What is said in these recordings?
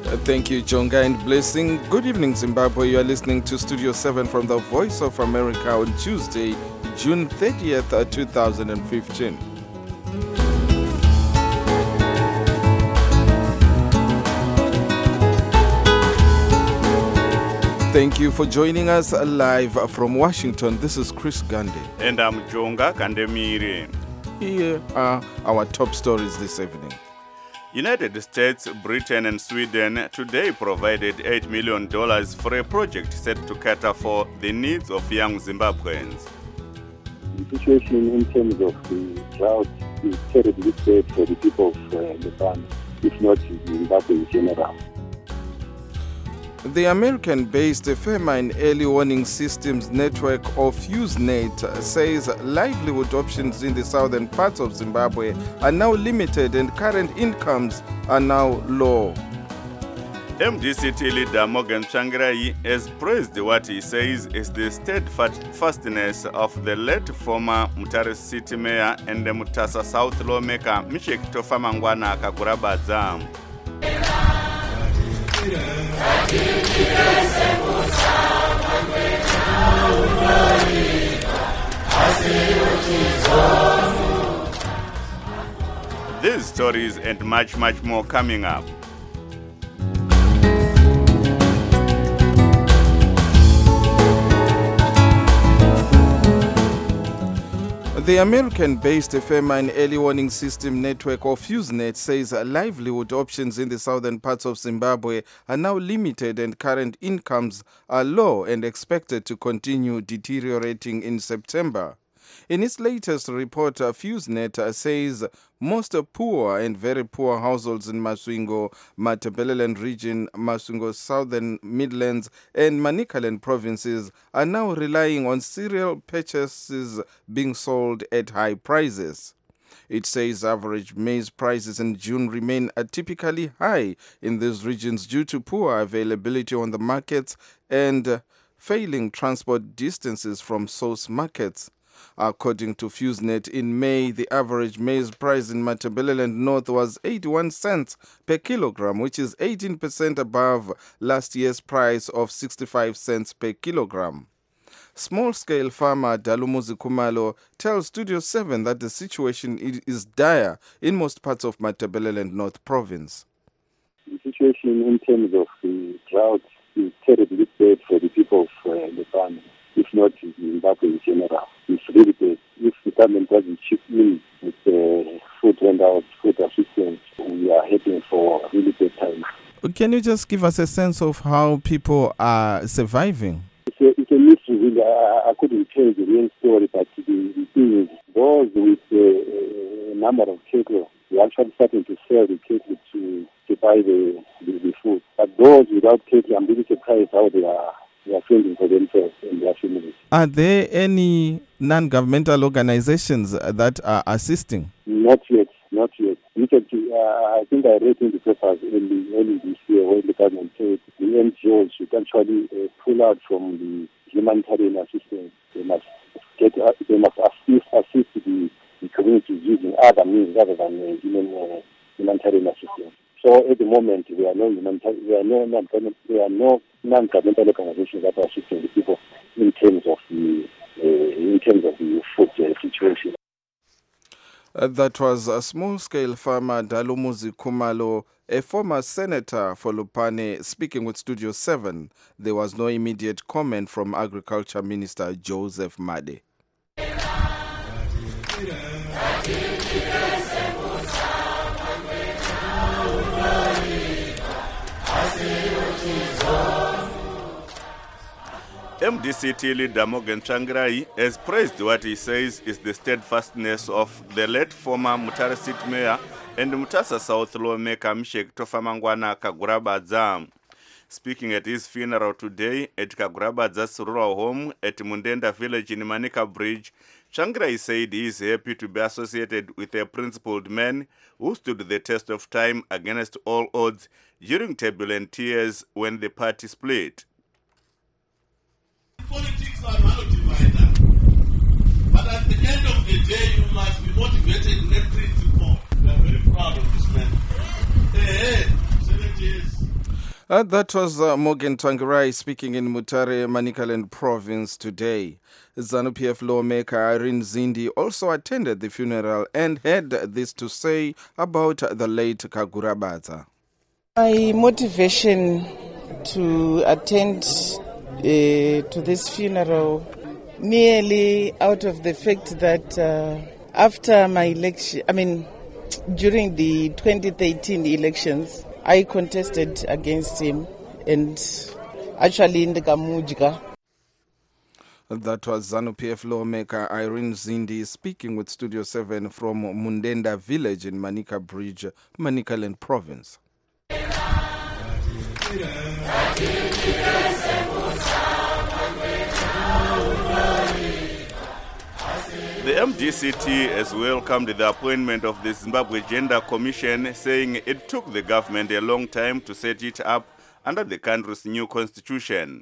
Thank you, Jonga, and blessing. Good evening, Zimbabwe. You are listening to Studio 7 from the Voice of America on Tuesday, June 30th, 2015. Thank you for joining us live from Washington. This is Chris Gandhi. And I'm Jonga Kandemiri. Here are our top stories this evening. United States, Britain and Sweden today provided $8 million for a project set to cater for the needs of young Zimbabweans. The situation in terms of the drought is terribly bad for the people of Nepal, if not Zimbabwe in general. The American-based Fairmine Early Warning Systems network, or FuseNet, says livelihood options in the southern parts of Zimbabwe are now limited and current incomes are now low. MDCT leader Morgan Tsvangirai has praised what he says is the steadfastness of the late former Mutare City Mayor and the Mutasa South lawmaker Mishek Tofamangwana Kakurabadza. These stories and much more coming up. The American-based Fairmine Early Warning System network, or FuseNet, says livelihood options in the southern parts of Zimbabwe are now limited and current incomes are low and expected to continue deteriorating in September. In its latest report, FuseNet says most poor and very poor households in Masvingo, Matabeleland region, Masvingo Southern Midlands and Manicaland provinces are now relying on cereal purchases being sold at high prices. It says average maize prices in June remain atypically high in these regions due to poor availability on the markets and failing transport distances from source markets. According to FuseNet, in May, the average maize price in Matabeleland North was 81 cents per kilogram, which is 18% above last year's price of 65 cents per kilogram. Small-scale farmer Dalumuzi Kumalo tells Studio 7 that the situation is dire in most parts of Matabeleland North province. The situation in terms of the drought is terribly bad for the people of Nepal, if not Zimbabwe in general. It's really bad. If the government doesn't chip in with food handouts, food assistance, we are heading for really bad times. Can you just give us a sense of how people are surviving? It's a mystery, really. I couldn't tell the real story, but the thing is, those with a number of cattle, they're actually starting to sell the cattle to buy the food. But those without cattle, I'm really surprised how they are fending for themselves and their families. Are there any non-governmental organizations that are assisting? Not yet. I think I read in the papers early this year when the government said the NGOs should actually pull out from the humanitarian assistance. They must assist the communities using other means other than humanitarian assistance. So at the moment, there are no non-governmental organizations that are assisting the people in terms of the food situation. That was a small-scale farmer Dalumuzi Kumalo, a former senator for Lupane, speaking with Studio 7. There was no immediate comment from Agriculture Minister Joseph Made. MDCT leader Morgan Tsvangirai has praised what he says is the steadfastness of the late former Mutare City Mayor and Mutasa South lawmaker Mishek Tofamangwana Kakurabadza. Speaking at his funeral today at Kakurabadza's rural home at Mundenda village in Manica Bridge, Tsvangirai said he is happy to be associated with a principled man who stood the test of time against all odds during turbulent years when the party split. Politics are not divided. But at the end of the day, you must be motivated in a principle. We are very proud of this man. 7 years. That was Morgan Tsvangirai speaking in Mutare, Manicaland province today. ZANU-PF lawmaker Irene Zindi also attended the funeral and had this to say about the late Kagurabaza. My motivation to attend to this funeral merely out of the fact that after my election, during the 2013 elections, I contested against him and actually in the Kamujika. That was ZANU-PF lawmaker Irene Zindi speaking with Studio 7 from Mundenda village in Manica Bridge, Manicaland province. The MDCT has welcomed the appointment of the Zimbabwe Gender Commission, saying it took the government a long time to set it up under the country's new constitution.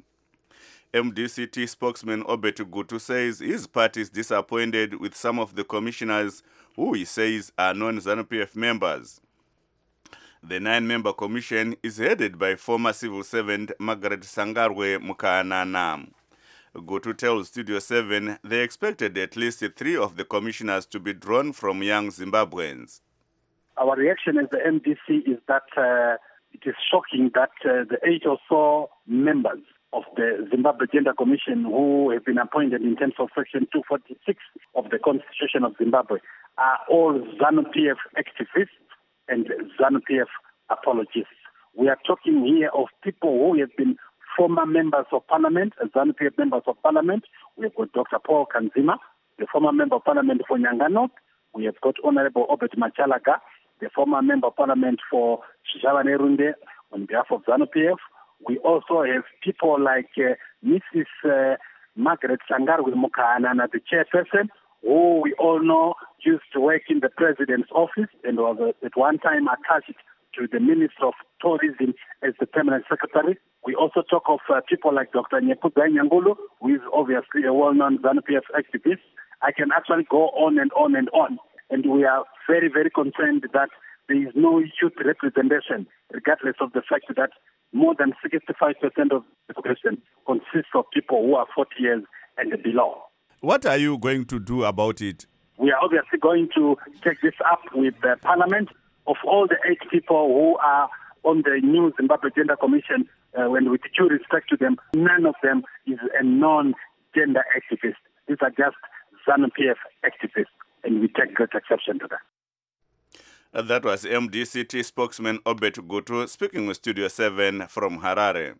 MDCT spokesman Obet Gutu says his party is disappointed with some of the commissioners who he says are non-ZANU-PF members. The 9-member commission is headed by former civil servant Margaret Sangarwe Mukanana. Gutu tells Studio 7 they expected at least 3 of the commissioners to be drawn from young Zimbabweans. Our reaction as the MDC is that it is shocking that the 8 or so members of the Zimbabwe Gender Commission who have been appointed in terms of Section 246 of the Constitution of Zimbabwe are all ZANU-PF activists and ZANU-PF apologists. We are talking here of people who have been former members of parliament, ZANU-PF members of parliament. We have got Dr. Paul Kanzima, the former member of parliament for Nyangano. We have got Honorable Obet Machalaga, the former member of parliament for Shishavanerunde on behalf of ZANU-PF. We also have people like Mrs. Margaret Sangarwe Mukanana, the chairperson, who we all know used to work in the president's office and was at one time attached to the Minister of Tourism as the permanent secretary. We also talk of people like Dr. Nyepudai Nyangulu, who is obviously a well-known ZANU-PF activist. I can actually go on and on and on. And we are very, very concerned that there is no youth representation, regardless of the fact that more than 65% of the population consists of people who are 40 years and below. What are you going to do about it? We are obviously going to take this up with the Parliament. Of all the 8 people who are on the new Zimbabwe Gender Commission, when with due respect to them, none of them is a non-gender activist. These are just ZANU-PF activists, and we take great exception to that. That was MDCT spokesman Obet Gutu speaking with Studio 7 from Harare.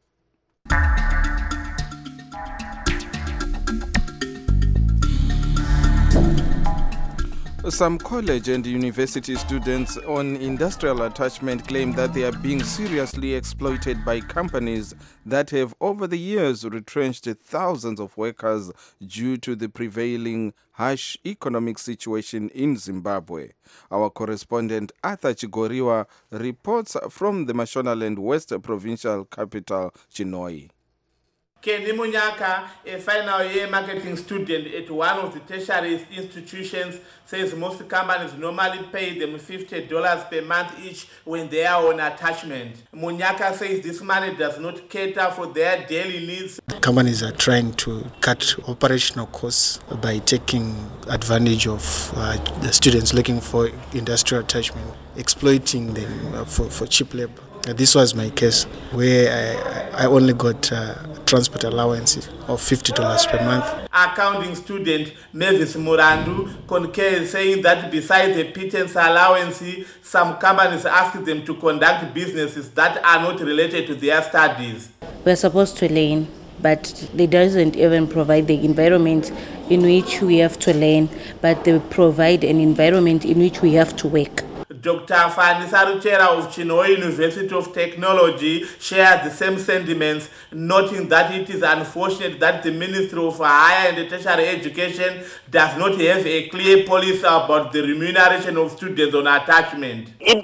Some college and university students on industrial attachment claim that they are being seriously exploited by companies that have over the years retrenched thousands of workers due to the prevailing harsh economic situation in Zimbabwe. Our correspondent Arthur Chigoriwa reports from the Mashonaland West provincial capital, Chinhoyi. Kendi Munyaka, a final year marketing student at one of the tertiary institutions, says most companies normally pay them $50 per month each when they are on attachment. Munyaka says this money does not cater for their daily needs. Companies are trying to cut operational costs by taking advantage of the students looking for industrial attachment, exploiting them for cheap labor. This was my case, where I only got transport allowances of $50 per month. Accounting student Mavis Murandu concurs, saying that besides the pittance allowance, some companies ask them to conduct businesses that are not related to their studies. We're supposed to learn, but they doesn't even provide the environment in which we have to learn, but they provide an environment in which we have to work. Dr. Fani Saruchera of Chinhoyi University of Technology shares the same sentiments, noting that it is unfortunate that the Ministry of Higher and Tertiary Education does not have a clear policy about the remuneration of students on attachment. In terms of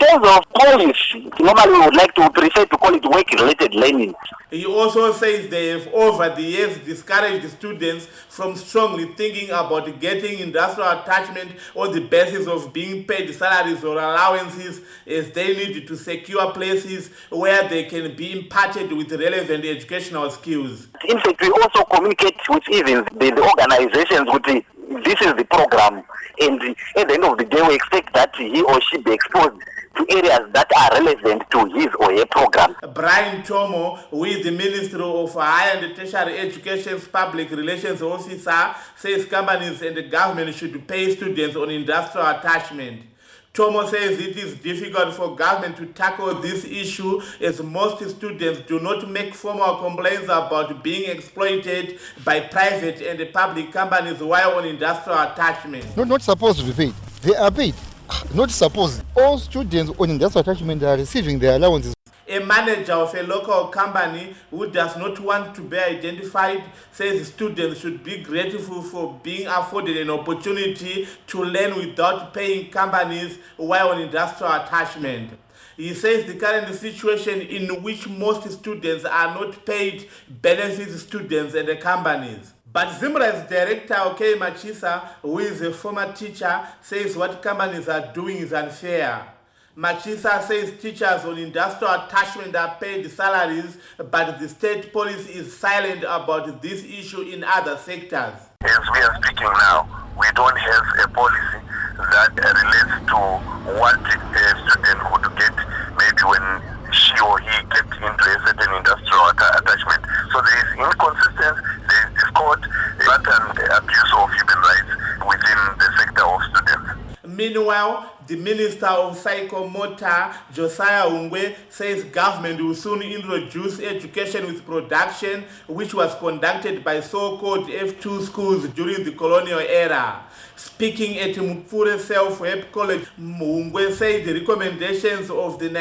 policy. Normally we would like to prefer to call it work-related learning. He also says they have over the years discouraged students from strongly thinking about getting industrial attachment on the basis of being paid salaries or allowances, as they need to secure places where they can be imparted with relevant educational skills. In fact, we also communicate with even the organizations with this is the program, and at the end of the day we expect that he or she be exposed to areas that are relevant to his or her program. Brian Tomo, who is the Minister of Higher and Tertiary Education's Public Relations Officer, says companies and the government should pay students on industrial attachment. Tomo says it is difficult for government to tackle this issue as most students do not make formal complaints about being exploited by private and public companies while on industrial attachment. Not supposed to be paid. They are paid. Not supposed. All students on industrial attachment are receiving their allowances. A manager of a local company who does not want to be identified says students should be grateful for being afforded an opportunity to learn without paying companies while on industrial attachment. He says the current situation in which most students are not paid benefits students and the companies. But Zimra's director, Okay Machisa, who is a former teacher, says what companies are doing is unfair. Machisa says teachers on industrial attachment are paid salaries, but the state police is silent about this issue in other sectors. As we are speaking now, we don't have a policy that relates to what a student would get maybe when she or he gets into a certain industrial attachment. So there is inconsistency, there is discord, and abuse of human rights within the sector of students. Meanwhile, the Minister of Psychomotor, Josiah Ungwe, says government will soon introduce education with production, which was conducted by so-called F2 schools during the colonial era. Speaking at Mukfure Self-Help College, Ungwe said the recommendations of the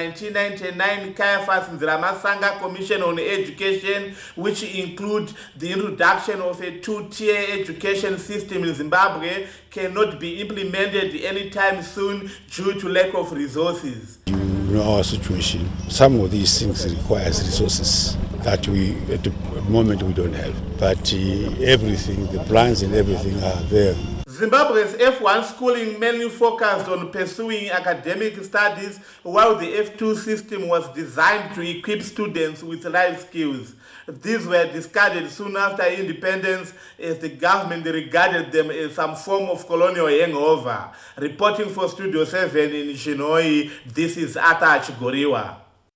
1999 Caiaphas Ndiramasanga Commission on Education, which include the introduction of a two-tier education system in Zimbabwe, cannot be implemented anytime soon due to lack of resources. You know our situation. Some of these things requires resources that we at the moment we don't have. But everything, the plans and everything are there. Zimbabwe's F1 schooling mainly focused on pursuing academic studies, while the F2 system was designed to equip students with life skills. These were discarded soon after independence as the government regarded them as some form of colonial hangover. Reporting for Studio 7 in Shinoi, this is Ata Chigoriwa.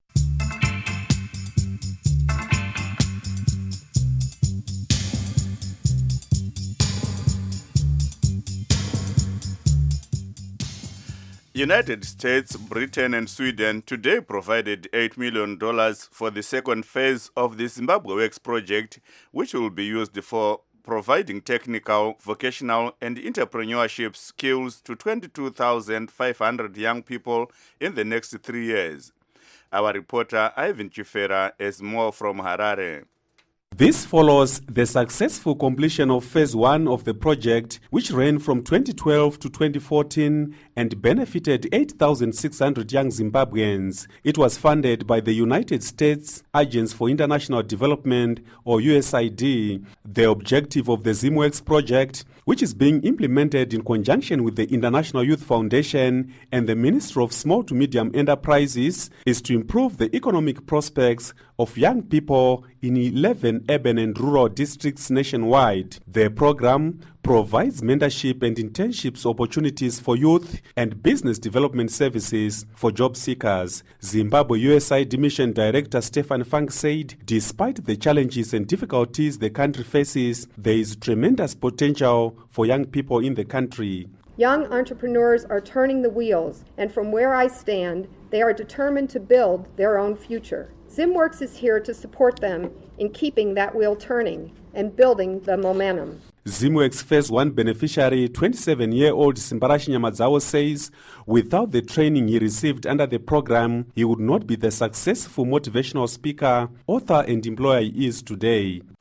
United States, Britain and Sweden today provided $8 million for the second phase of the Zimbabwe Works project, which will be used for providing technical, vocational and entrepreneurship skills to 22,500 young people in the next 3 years. Our reporter Ivan Chifera has more from Harare. This follows the successful completion of Phase 1 of the project, which ran from 2012 to 2014 and benefited 8,600 young Zimbabweans. It was funded by the United States Agency for International Development, or USAID. The objective of the ZimWorks project, which is being implemented in conjunction with the International Youth Foundation and the Ministry of Small to Medium Enterprises, is to improve the economic prospects of young people in 11 urban and rural districts nationwide. The program provides mentorship and internships opportunities for youth and business development services for job seekers. Zimbabwe USAID Mission Director Stefan Funk said, despite the challenges and difficulties the country faces, there is tremendous potential for young people in the country. Young entrepreneurs are turning the wheels, and from where I stand, they are determined to build their own future. ZimWorks is here to support them in keeping that wheel turning and building the momentum. ZimWorks Phase 1 beneficiary, 27-year-old Simbarashi Nyamadzawo, says without the training he received under the program, he would not be the successful motivational speaker, author and employer he is today.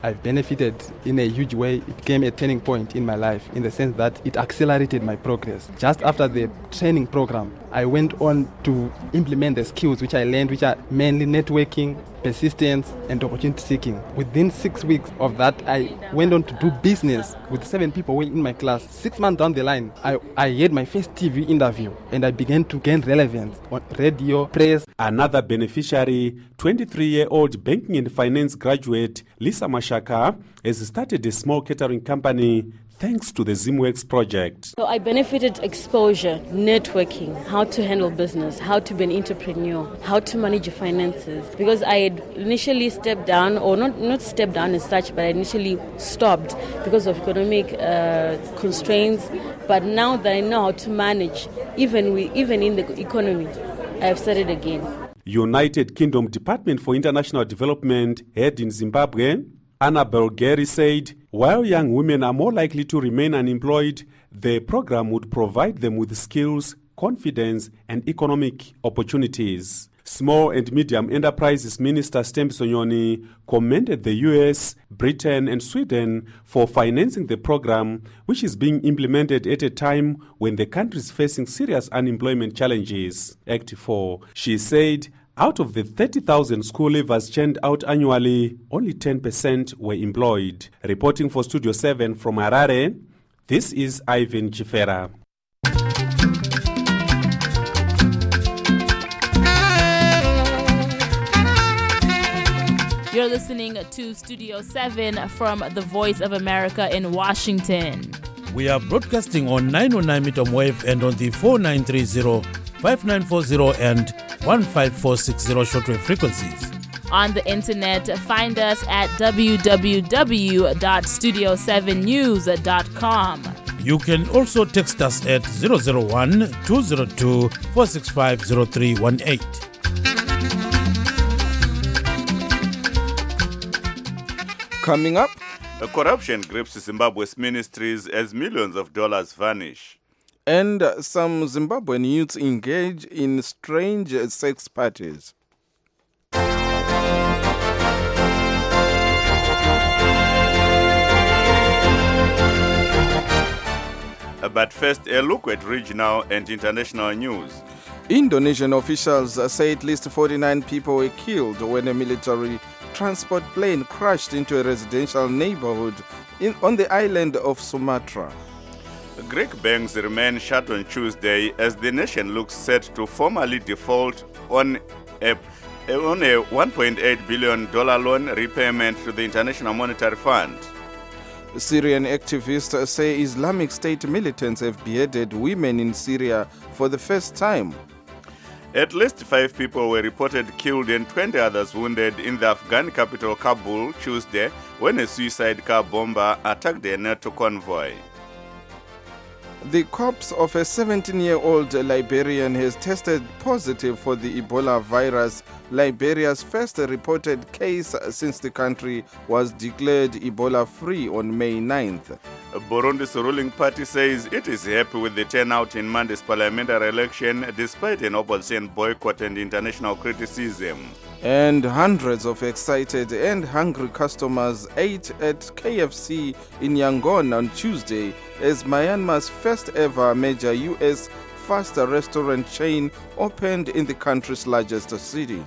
I've benefited in a huge way. It became a turning point in my life in the sense that it accelerated my progress. Just after the training program, I went on to implement the skills which I learned, which are mainly networking, persistence, and opportunity seeking. Within 6 weeks of that, I went on to do business with 7 people in my class. 6 months down the line, I had my first TV interview and I began to gain relevance on radio, press. Another beneficiary, 23-year-old banking and finance graduate Lisa Mashaka, has started a small catering company thanks to the Zimworks project. So I benefited exposure, networking, how to handle business, how to be an entrepreneur, how to manage your finances. Because I had initially stepped down, or not stepped down as such, but I initially stopped because of economic constraints. But now that I know how to manage, even in the economy, I have started again. United Kingdom Department for International Development head in Zimbabwe, Annabel Gary, said while young women are more likely to remain unemployed, the program would provide them with skills, confidence, and economic opportunities. Small and Medium Enterprises Minister Stembi Sonyoni commended the US, Britain, and Sweden for financing the program, which is being implemented at a time when the country is facing serious unemployment challenges. Act 4. She said, out of the 30,000 school leavers churned out annually, only 10% were employed. Reporting for Studio 7 from Harare, this is Ivan Chifera. You're listening to Studio 7 from the Voice of America in Washington. We are broadcasting on 909 meter wave and on the 4930, 5940 and 15460 shortwave frequencies. On the internet, find us at www.studio7news.com. You can also text us at 001-202-465-0318. Coming up, corruption grips Zimbabwe's ministries as millions of dollars vanish. And some Zimbabwean youths engage in strange sex parties. But first, a look at regional and international news. Indonesian officials say at least 49 people were killed when a military transport plane crashed into a residential neighborhood on the island of Sumatra. Greek banks remain shut on Tuesday as the nation looks set to formally default on a $1.8 billion loan repayment to the International Monetary Fund. Syrian activists say Islamic State militants have beheaded women in Syria for the first time. At least 5 people were reported killed and 20 others wounded in the Afghan capital Kabul Tuesday when a suicide car bomber attacked a NATO convoy. The corpse of a 17-year-old Liberian has tested positive for the Ebola virus, Liberia's first reported case since the country was declared Ebola-free on May 9th. Burundi's ruling party says it is happy with the turnout in Monday's parliamentary election despite an opposition boycott and international criticism. And hundreds of excited and hungry customers ate at KFC in Yangon on Tuesday as Myanmar's first ever major U.S. fast restaurant chain opened in the country's largest city.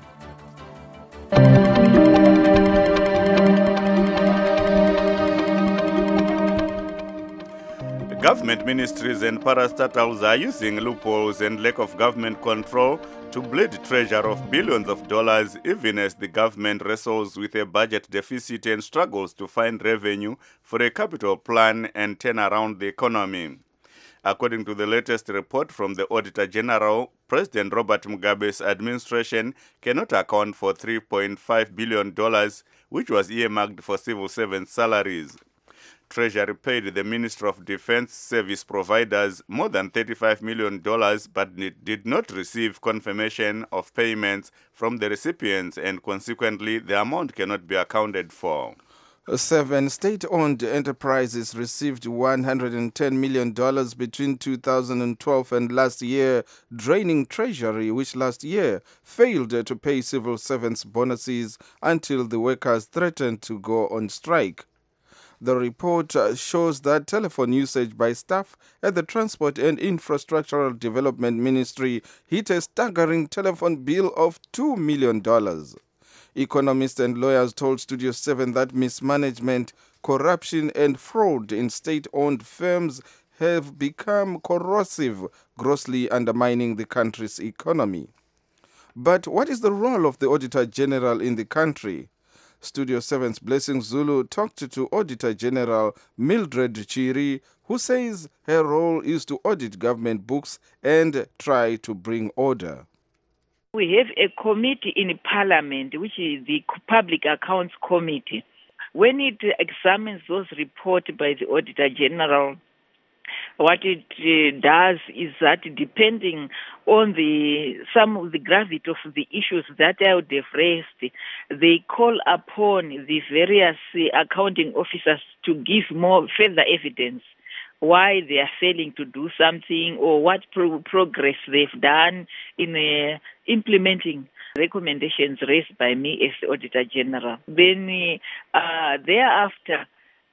Government ministries and parastatals are using loopholes and lack of government control to bleed treasure of billions of dollars even as the government wrestles with a budget deficit and struggles to find revenue for a capital plan and turn around the economy. According to the latest report from the Auditor General, President Robert Mugabe's administration cannot account for $3.5 billion, which was earmarked for civil servant salaries. Treasury paid the Ministry of Defense service providers more than $35 million, but did not receive confirmation of payments from the recipients, and consequently, the amount cannot be accounted for. 7 state-owned enterprises received $110 million between 2012 and last year, draining Treasury, which last year failed to pay civil servants bonuses until the workers threatened to go on strike. The report shows that telephone usage by staff at the Transport and Infrastructural Development Ministry hit a staggering telephone bill of $2 million. Economists and lawyers told Studio 7 that mismanagement, corruption, and fraud in state-owned firms have become corrosive, grossly undermining the country's economy. But what is the role of the Auditor General in the country? Studio 7's Blessing Zulu talked to Auditor General Mildred Chiri, who says her role is to audit government books and try to bring order. We have a committee in Parliament, which is the Public Accounts Committee. When it examines those reports by the Auditor General, what it does is that depending on some of the gravity of the issues that I would have raised, they call upon the various accounting officers to give more further evidence why they are failing to do something or what progress they've done in implementing recommendations raised by me as the Auditor General. Then thereafter,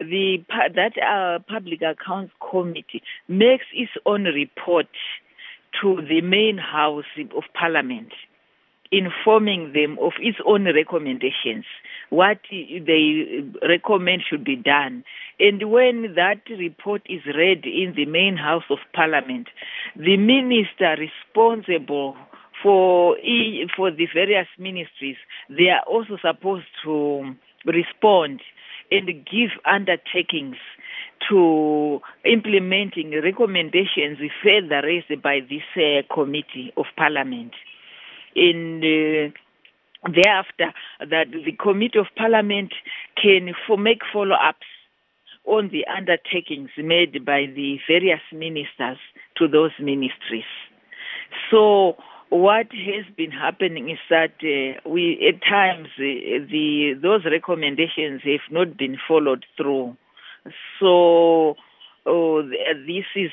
that Public Accounts Committee makes its own report to the main House of Parliament, informing them of its own recommendations, what they recommend should be done. And when that report is read in the main House of Parliament, the minister responsible for the various ministries, they are also supposed to respond and give undertakings to implementing recommendations further raised by this committee of Parliament. And thereafter, that the Committee of Parliament can make follow-ups on the undertakings made by the various ministers to those ministries. So what has been happening is that we at times those recommendations have not been followed through. So this is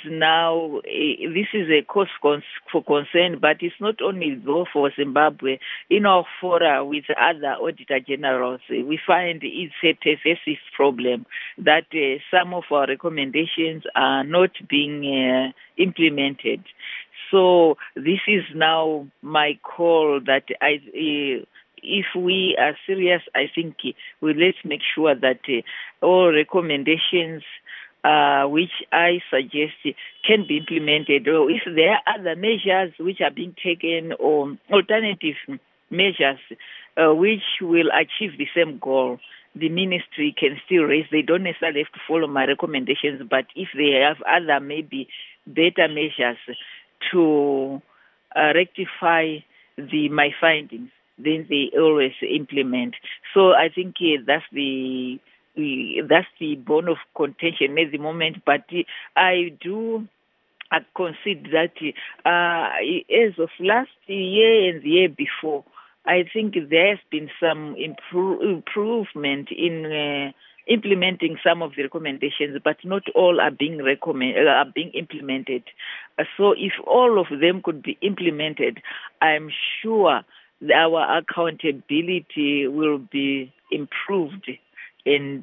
a cause for concern, but it's not only though for Zimbabwe. In our fora with other Auditor Generals, we find it's a pervasive problem that some of our recommendations are not being implemented. So this is now my call that if we are serious, I think let's make sure that all recommendations which I suggest can be implemented, or if there are other measures which are being taken or alternative measures which will achieve the same goal, the ministry can still raise. They don't necessarily have to follow my recommendations, but if they have other maybe better measures to rectify my findings, then they always implement. So I think that's the bone of contention at the moment. But I do concede that as of last year and the year before, I think there has been some improvement in implementing some of the recommendations, but not all are being implemented. So if all of them could be implemented, I'm sure our accountability will be improved and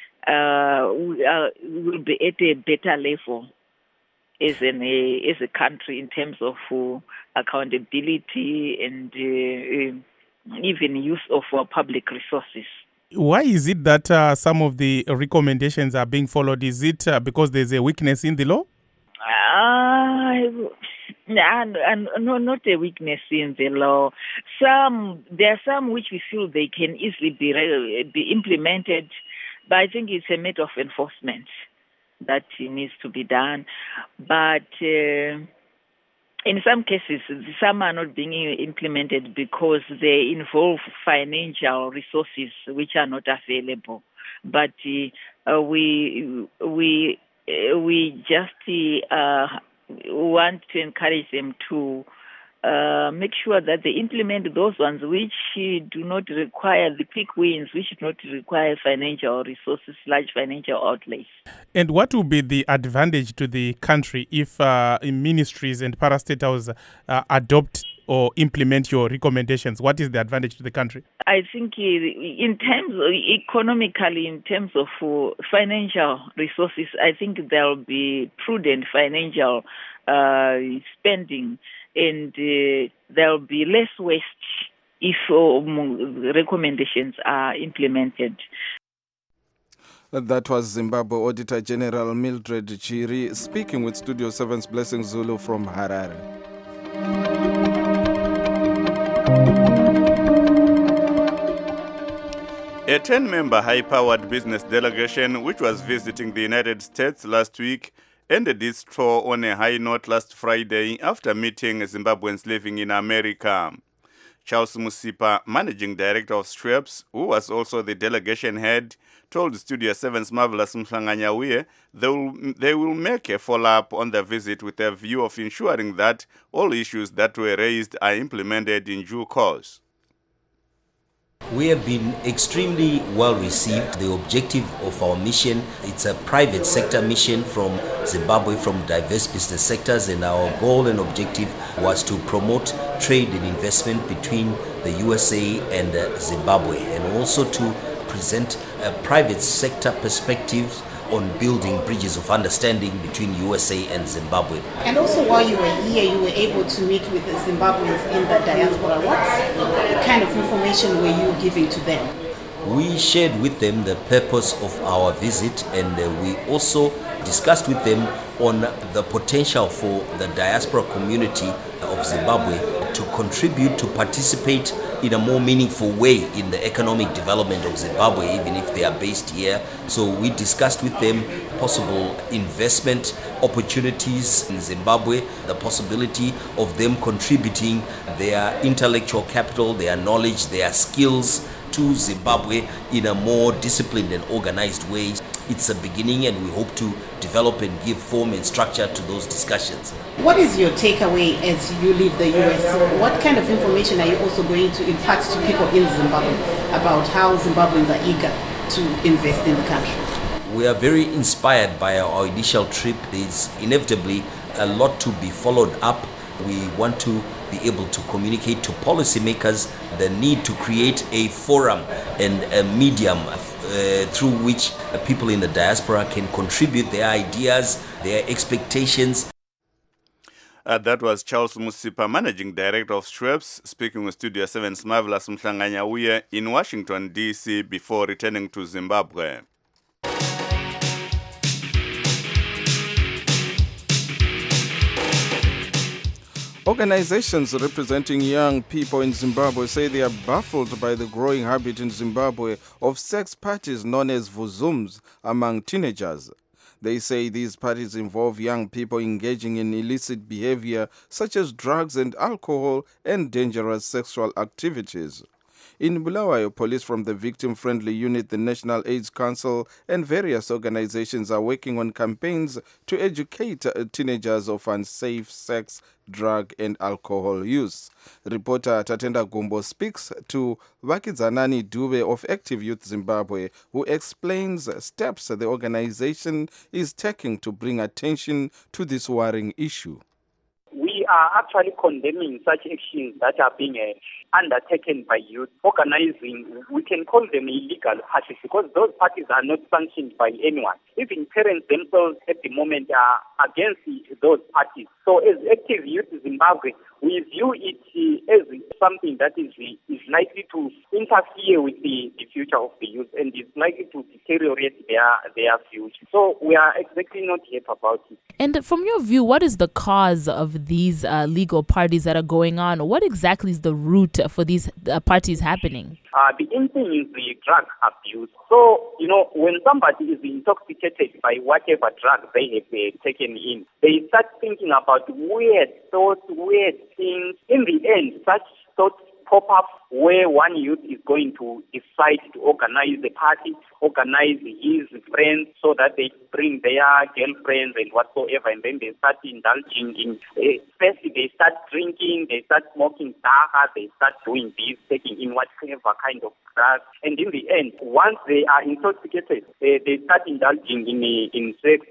will be at a better level as a country in terms of accountability and even use of public resources. Why is it that some of the recommendations are being followed? Is it because there's a weakness in the law? No, not a weakness in the law. There are some which we feel they can easily be implemented, but I think it's a matter of enforcement that needs to be done. But in some cases, some are not being implemented because they involve financial resources which are not available. But we just want to encourage them to make sure that they implement those ones which do not require the quick wins, which do not require financial resources, large financial outlays. And what will be the advantage to the country if ministries and parastatals adopt or implement your recommendations? What is the advantage to the country? I think in terms of economically, in terms of financial resources, I think there will be prudent financial spending, and there will be less waste if recommendations are implemented. That was Zimbabwe Auditor General Mildred Chiri speaking with Studio 7's Blessing Zulu from Harare. A 10-member high-powered business delegation, which was visiting the United States last week, ended its tour on a high note last Friday after meeting Zimbabweans living in America. Charles Musipa, managing director of Streps, who was also the delegation head, told Studio 7's Marvelous Mhlanganyahuye they will make a follow-up on the visit with a view of ensuring that all issues that were raised are implemented in due course. We have been extremely well received. The objective of our mission, it's a private sector mission from Zimbabwe, from diverse business sectors, and our goal and objective was to promote trade and investment between the USA and Zimbabwe, and also to present a private sector perspective on building bridges of understanding between USA and Zimbabwe. And also while you were here, you were able to meet with the Zimbabweans in the diaspora. What kind of information were you giving to them? We shared with them the purpose of our visit, and we also discussed with them on the potential for the diaspora community of Zimbabwe to contribute, to participate in a more meaningful way in the economic development of Zimbabwe, even if they are based here. So we discussed with them possible investment opportunities in Zimbabwe, the possibility of them contributing their intellectual capital, their knowledge, their skills to Zimbabwe in a more disciplined and organized way. It's a beginning, and we hope to develop and give form and structure to those discussions. What is your takeaway as you leave the US? What kind of information are you also going to impart to people in Zimbabwe about how Zimbabweans are eager to invest in the country? We are very inspired by our initial trip. There's inevitably a lot to be followed up. We want to be able to communicate to policymakers the need to create a forum and a medium through which people in the diaspora can contribute their ideas, their expectations. That was Charles Musipa, managing director of Streps, speaking with Studio 7's Marvelous Mhlanganyahuye in Washington, D.C. before returning to Zimbabwe. Organizations representing young people in Zimbabwe say they are baffled by the growing habit in Zimbabwe of sex parties known as vuzums among teenagers. They say these parties involve young people engaging in illicit behavior such as drugs and alcohol and dangerous sexual activities. In Bulawayo, police from the victim-friendly unit, the National AIDS Council, and various organizations are working on campaigns to educate teenagers of unsafe sex, drug, and alcohol use. Reporter Tatenda Gumbo speaks to Vakidzanani Dube of Active Youth Zimbabwe, who explains steps the organization is taking to bring attention to this worrying issue. We are actually condemning such actions that are being undertaken by youth, organizing, we can call them illegal parties because those parties are not sanctioned by anyone. Even parents themselves at the moment are against those parties. So as Active Youth Zimbabwe, we view it as something that is likely to interfere with the future of the youth and is likely to deteriorate their future. So we are exactly not happy about it. And from your view, what is the cause of these legal parties that are going on? What exactly is the root for these parties happening? The main thing is the drug abuse. So, when somebody is intoxicated by whatever drug they have taken in, they start thinking about weird thoughts, weird things. In the end, such thoughts pop-up where one youth is going to decide to organize the party, organize his friends so that they bring their girlfriends and whatsoever, and then they start indulging in, first they start drinking, they start smoking daga, they start doing this, taking in whatever kind of drugs, and in the end, once they are intoxicated, they start indulging in sex.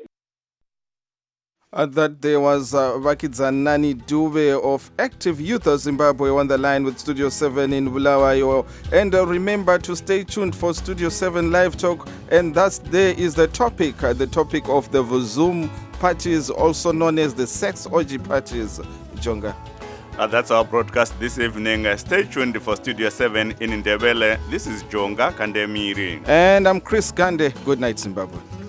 That there was Vakidzanani Dube of Active Youth of Zimbabwe on the line with Studio 7 in Bulawayo. And remember to stay tuned for Studio 7 Live Talk. And thus there is the topic of the Vuzum parties, also known as the sex orgy parties. Jonga. That's our broadcast this evening. Stay tuned for Studio 7 in Ndebele. This is Jonga Kandemiri. And I'm Chris Gande. Good night, Zimbabwe.